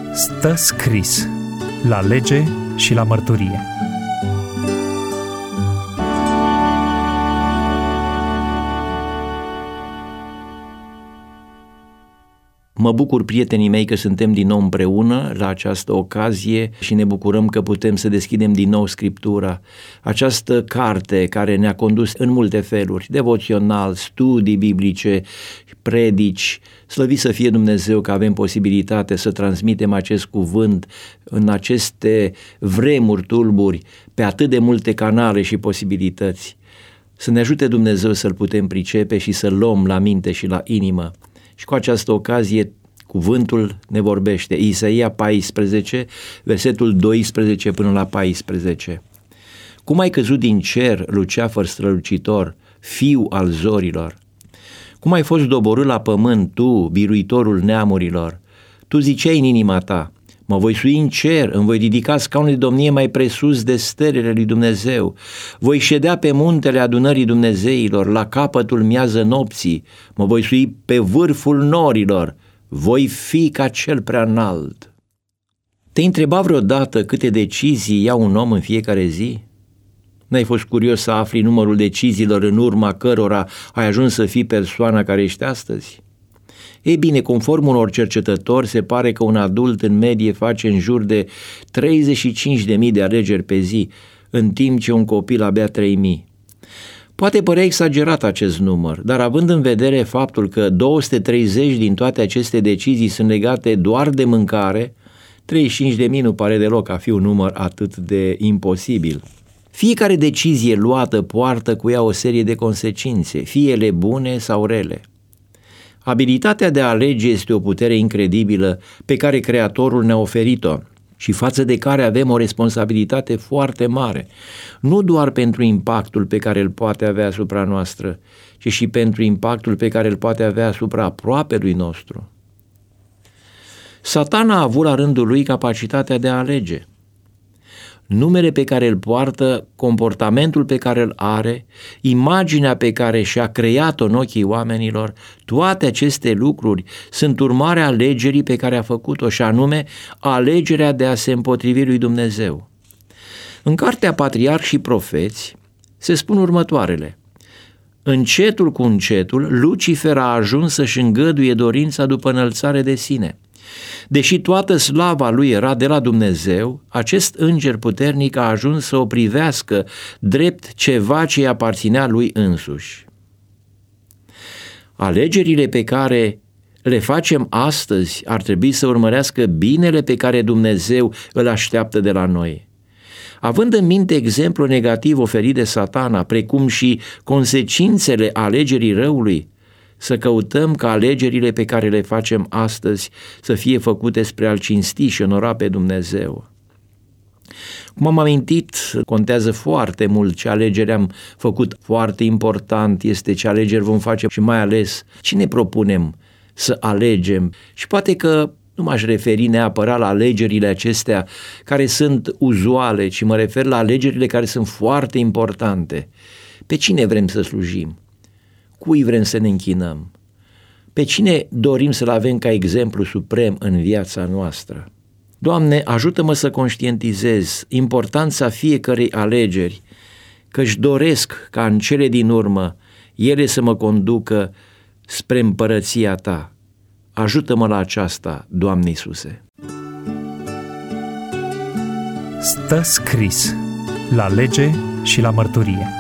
Stă scris la lege și la mărturie. Mă bucur, prietenii mei, că suntem din nou împreună la această ocazie și ne bucurăm că putem să deschidem din nou Scriptura. Această carte care ne-a condus în multe feluri, devoțional, studii biblice, predici. Slăvit să fie Dumnezeu că avem posibilitate să transmitem acest cuvânt în aceste vremuri tulburi, pe atât de multe canale și posibilități. Să ne ajute Dumnezeu să-L putem pricepe și să-L luăm la minte și la inimă. Și cu această ocazie, cuvântul ne vorbește. Isaia 14, versetul 12 până la 14. Cum ai căzut din cer, luceafăr strălucitor, fiu al zorilor? Cum ai fost doborât la pământ, tu, biruitorul neamurilor? Tu ziceai în inima ta, mă voi sui în cer, îmi voi ridica scaunul de domnie mai presus de stelele lui Dumnezeu. Voi ședea pe muntele adunării Dumnezeilor, la capătul miază nopții, mă voi sui pe vârful norilor, voi fi ca cel prea înalt. Te-ai întrebat vreodată câte decizii ia un om în fiecare zi? N-ai fost curios să afli numărul deciziilor în urma cărora ai ajuns să fii persoana care ești astăzi? Ei bine, conform unor cercetători, se pare că un adult în medie face în jur de 35.000 de alegeri pe zi, în timp ce un copil abia 3.000. Poate părea exagerat acest număr, dar având în vedere faptul că 230 din toate aceste decizii sunt legate doar de mâncare, 35.000 nu pare deloc a fi un număr atât de imposibil. Fiecare decizie luată poartă cu ea o serie de consecințe, fie ele bune sau rele. Abilitatea de a alege este o putere incredibilă pe care Creatorul ne-a oferit-o și față de care avem o responsabilitate foarte mare, nu doar pentru impactul pe care îl poate avea asupra noastră, ci și pentru impactul pe care îl poate avea asupra aproapelui nostru. Satana a avut la rândul lui capacitatea de a alege. Numele pe care îl poartă, comportamentul pe care îl are, imaginea pe care și-a creat-o în ochii oamenilor, toate aceste lucruri sunt urmarea alegerii pe care a făcut-o, și anume alegerea de a se împotrivi lui Dumnezeu. În cartea Patriarhi și Profeți se spun următoarele: încetul cu încetul, Lucifer a ajuns să-și îngăduie dorința după înălțare de sine. Deși toată slava lui era de la Dumnezeu, acest înger puternic a ajuns să o privească drept ceva ce îi aparținea lui însuși. Alegerile pe care le facem astăzi ar trebui să urmărească binele pe care Dumnezeu îl așteaptă de la noi. Având în minte exemplul negativ oferit de Satana, precum și consecințele alegerii răului, să căutăm ca alegerile pe care le facem astăzi să fie făcute spre a-L cinsti și onora pe Dumnezeu. Cum am amintit, contează foarte mult ce alegeri am făcut. Foarte important este ce alegeri vom face și mai ales ce ne propunem să alegem. Și poate că nu m-aș referi neapărat la alegerile acestea care sunt uzuale, ci mă refer la alegerile care sunt foarte importante. Pe cine vrem să slujim? Cui vrem să ne închinăm? Pe cine dorim să-L avem ca exemplu suprem în viața noastră? Doamne, ajută-mă să conștientizez importanța fiecărei alegeri, că-și doresc ca în cele din urmă ele să mă conducă spre împărăția Ta. Ajută-mă la aceasta, Doamne Iisuse. Stă scris la lege și la mărturie.